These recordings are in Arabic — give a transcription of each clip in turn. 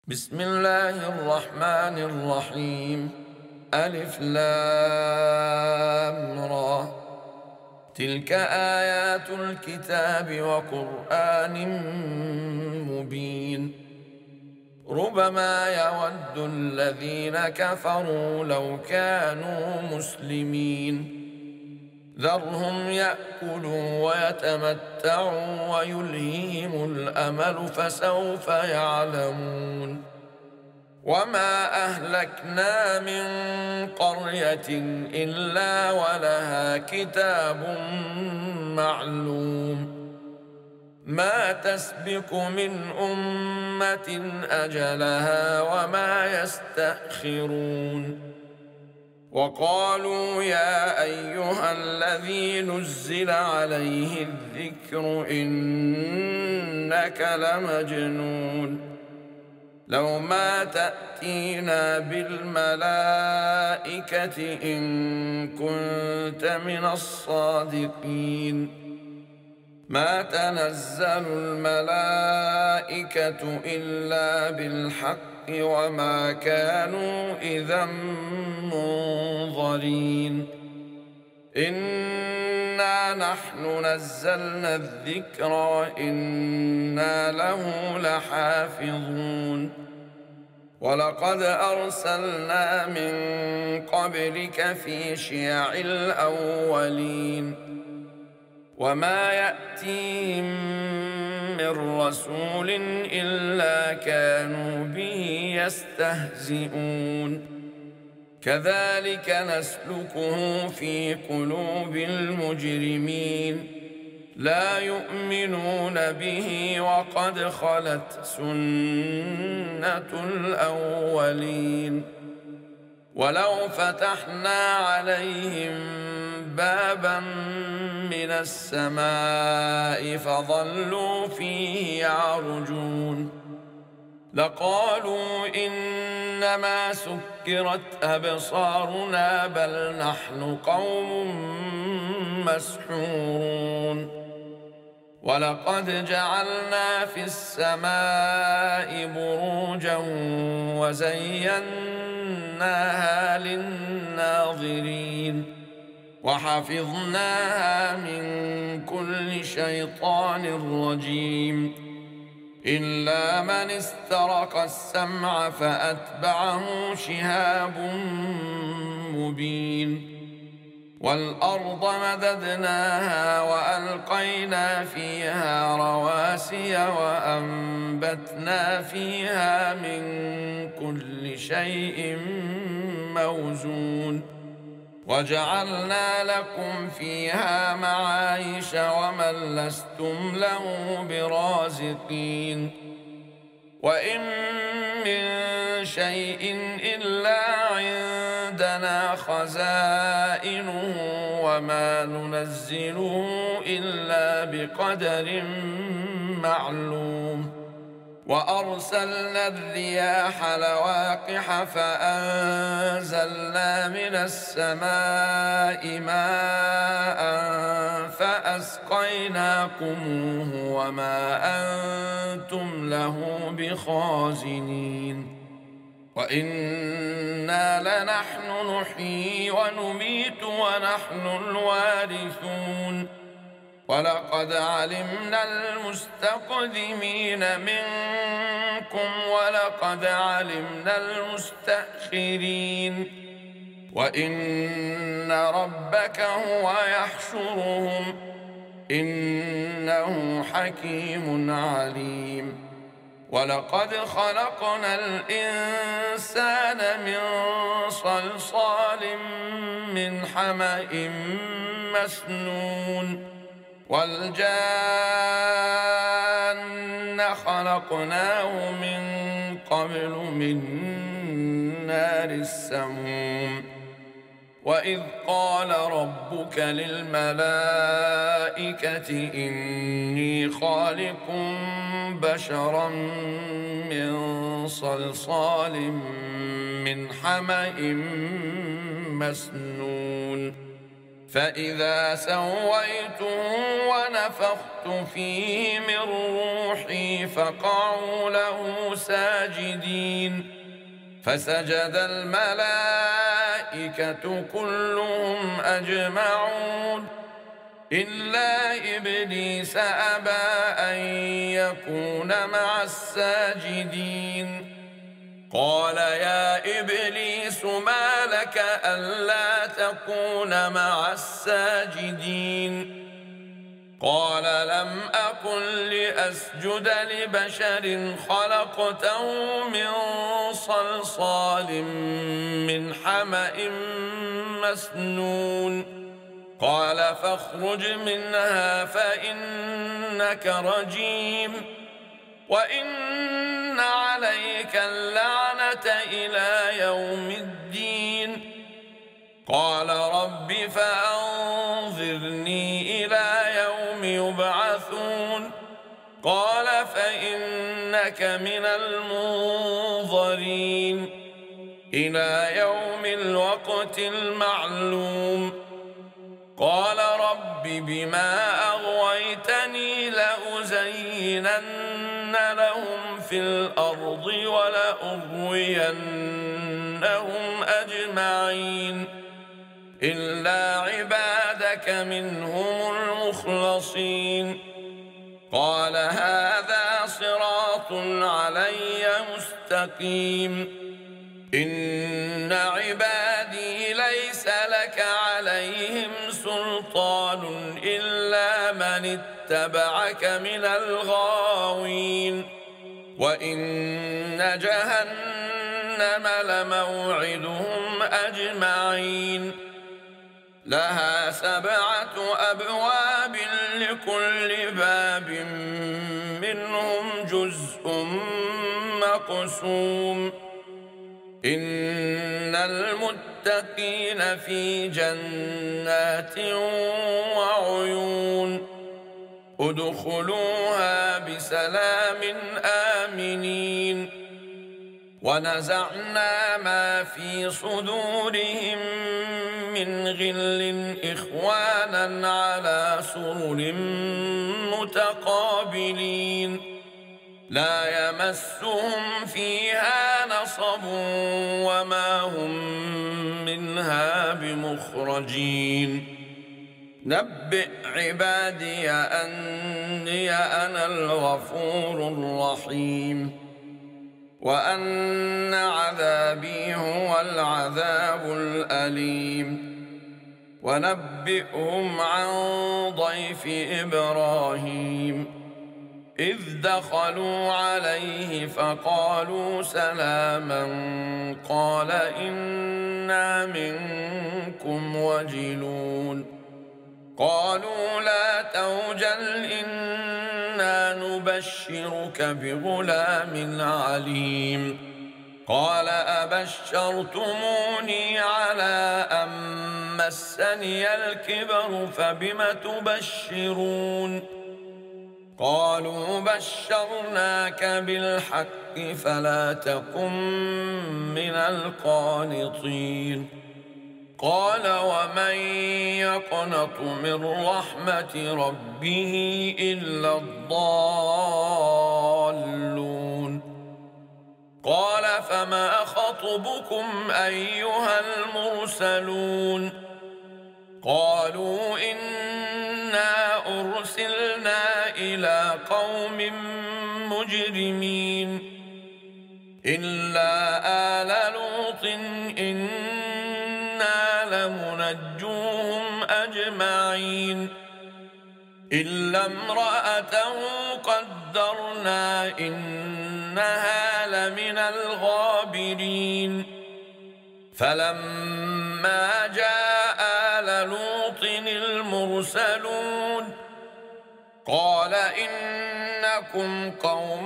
بسم الله الرحمن الرحيم. ألف لام را. تلك آيات الكتاب وقرآن مبين. ربما يود الذين كفروا لو كانوا مسلمين. ذرهم يأكلوا ويتمتعوا ويلهيهم الأمل فسوف يعلمون. وما أهلكنا من قرية إلا ولها كتاب معلوم. ما تسبق من أمة أجلها وما يستأخرون. وقالوا يا أيها الذي نزل عليه الذكر إنك لمجنون. لو ما تأتينا بالملائكة إن كنت من الصادقين. ما تنزل الملائكة إلا بالحق وما كانوا إذا منظرين. إنا نحن نزلنا الذكر وإنا له لحافظون. ولقد أرسلنا من قبلك في شيع الأولين. وما يأتيهم من رسول إلا كانوا به يستهزئون. كذلك نسلكه في قلوب المجرمين. لا يؤمنون به وقد خلت سنة الأولين. ولو فتحنا عليهم بابا من السماء فظلوا فيه يعرجون لقالوا إنما سكرت أبصارنا بل نحن قوم مسحورون. ولقد جعلنا في السماء بروجا وزيناها للناظرين وحفظناها من كل شيطان رجيم إلا من استرق السمع فأتبعه شهاب مبين. والأرض مددناها وألقينا فيها رواسي وأنبتنا فيها من كل شيء موزون. وجعلنا لكم فيها معايش ومن لستم له برازقين. وإن من شيء إلا عندنا خزائنه وما ننزله إلا بقدر معلوم. وأرسلنا الرياح لواقح فأنزلنا من السماء ماء فأسقيناكموه وما أنتم له بخازنين. وإنا لنحن نحيي ونميت ونحن الوارثون. ولقد علمنا المستقدمين منكم ولقد علمنا المستأخرين. وإن ربك هو يحشرهم إنه حكيم عليم. ولقد خلقنا الإنسان من صلصال من حمأ مسنون. والجان خلقناه من قبل من نار السموم. وإذ قال ربك للملائكة إني خالق بشرا من صلصال من حمأ مسنون فإذا سويته ونفخت فيه من روحي فقعوا له ساجدين فسجد الملائكة كلهم أجمعون إلا إبليس أبى أن يكون مع الساجدين قال يا إبليس ما لك ألا تكون مع الساجدين قال لم أكن لأسجد لبشر خلقته من صلصال من حمأ مسنون قال فاخرج منها فإنك رجيم وإن عليك اللعنة إلى يوم الدين قال رب فأنظرني إلى يوم يبعثون قال فإنك من المنظرين إلى يوم الوقت المعلوم قال رب بما أغويتني لأزينن لهم في الأرض ولأغوينهم أجمعين إلا عبادك منهم المخلصين قال هذا صراط علي مستقيم إن عبادي ليس لك عليهم سلطان إلا من اتبعك من الغاوين وإن جهنم لموعدهم أجمعين لها 7 أبواب لكل باب منهم جزء مقسوم إن المتقين في جنات وعيون ادخلوها بسلام آمنين ونزعنا ما في صدورهم من غل إخوانا على سرر متقابلين لا يمسهم فيها نصب وما هم منها بمخرجين نبئ عبادي أني أنا الغفور الرحيم وأن عذابي هو العذاب الأليم ونبئهم عن ضيف إبراهيم إذ دخلوا عليه فقالوا سلاما قال إنا منكم وجلون قالوا لا توجل إنا نبشرك بغلام عليم قال أبشرتموني على أن مسني الكبر فبم تبشرون قالوا بشرناك بالحق فلا تكن من القانطين قال ومن يقنط من رحمة ربه إلا الضالون قال فما خطبكم أيها المرسلون قالوا إنا أرسلنا إلى قوم مجرمين إلا آل لوط إنا لمنجوهم أجمعين إلا امرأته قدرنا إنها لمن الغابرين فلما جاء آل لوط المرسلون قال إنكم قوم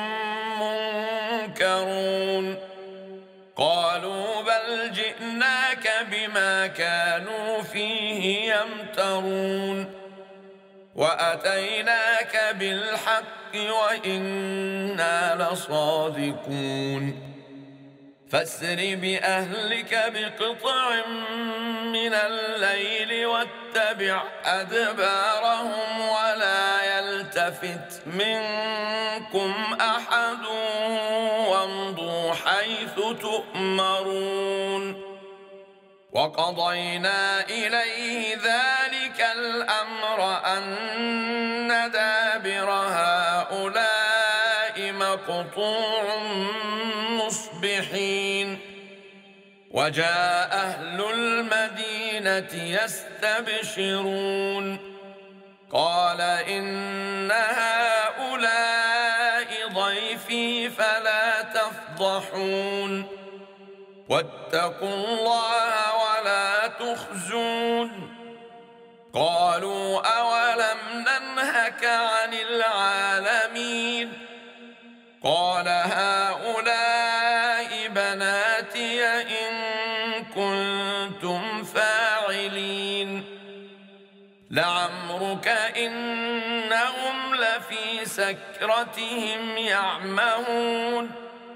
منكرون قالوا بل جئناك بما كانوا فيه يمترون وأتيناك بالحق وإنا لصادقون فاسر بأهلك بقطع من الليل واتبع أدبارهم ولا يلتفت منكم أحد وامضوا حيث تؤمرون وقضينا إليه ذلك الأمر أن دابر هؤلاء مقطوع مصبحين وجاء أهل المدينة يستبشرون قال إن هؤلاء ضيفي فلا تفضحون واتقوا الله ولا تخزون قالوا أولم ننهك عن العالمين قال هؤلاء بناتي إن كنتم فاعلين لعمرك إنهم لفي سكرتهم يعمهون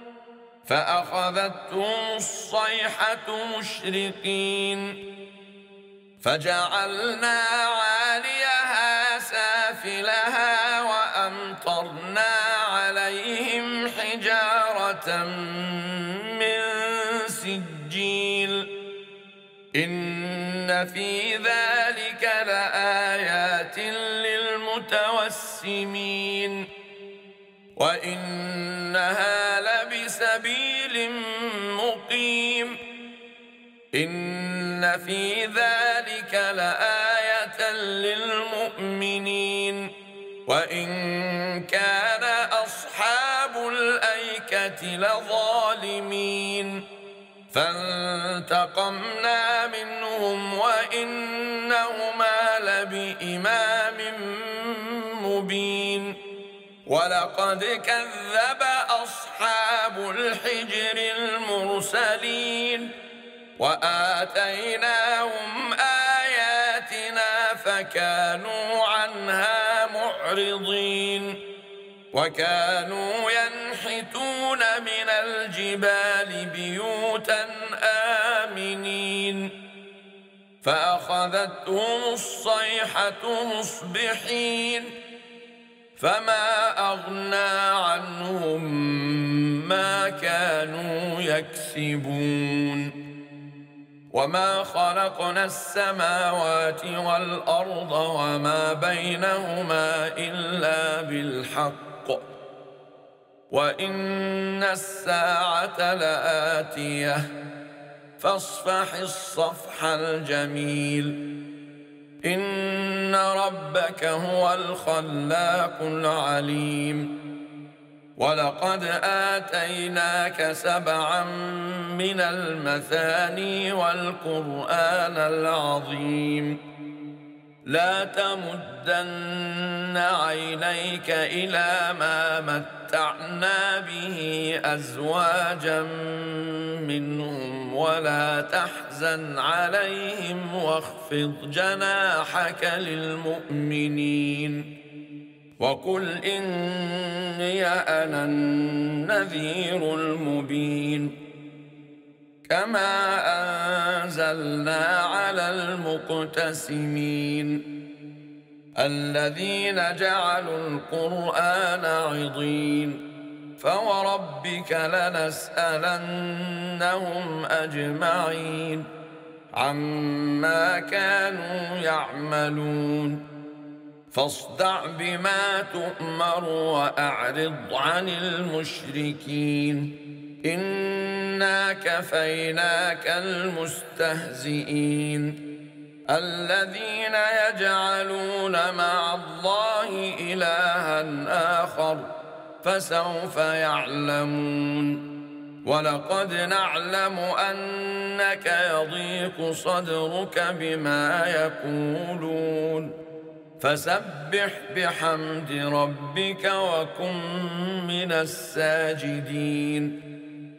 فأخذتهم الصيحة مشرقين فجعلنا عاليها سافلها وأمطرنا عليهم حجارة من سجيل إن في ذلك لآيات للمتوسمين وإنها لبسبيل مقيم إن في ذلك لآية للمؤمنين وإن كان أصحاب الأيكة لظالمين فانتقمنا منهم وإنهما لبإمام مبين ولقد كذب أصحاب الحجر المرسلين وآتيناهم آياتنا فكانوا عنها معرضين وكانوا ينحتون من الجبال بيوتا آمنين فأخذتهم الصيحة مصبحين فما أغنى عنهم ما كانوا يكسبون وما خلقنا السماوات والأرض وما بينهما إلا بالحق وإن الساعة لآتية فاصفح الصفح الجميل إن ربك هو الخلاق العليم ولقد آتيناك 7 من المثاني والقرآن العظيم لا تمدن عينيك إلى ما متعنا به أزواجا منهم ولا تحزن عليهم واخفض جناحك للمؤمنين وقل إني أنا النذير المبين كما أنزلنا على المقتسمين الذين جعلوا القرآن عضين فوربك لنسألنهم أجمعين عما كانوا يعملون فاصدع بما تؤمر وأعرض عن المشركين إنا كفيناك المستهزئين الذين يجعلون مع الله إلها آخر فسوف يعلمون ولقد نعلم أنك يضيق صدرك بما يقولون فسبح بحمد ربك وكن من الساجدين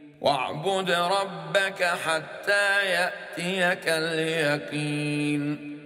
واعبد ربك حتى يأتيك اليقين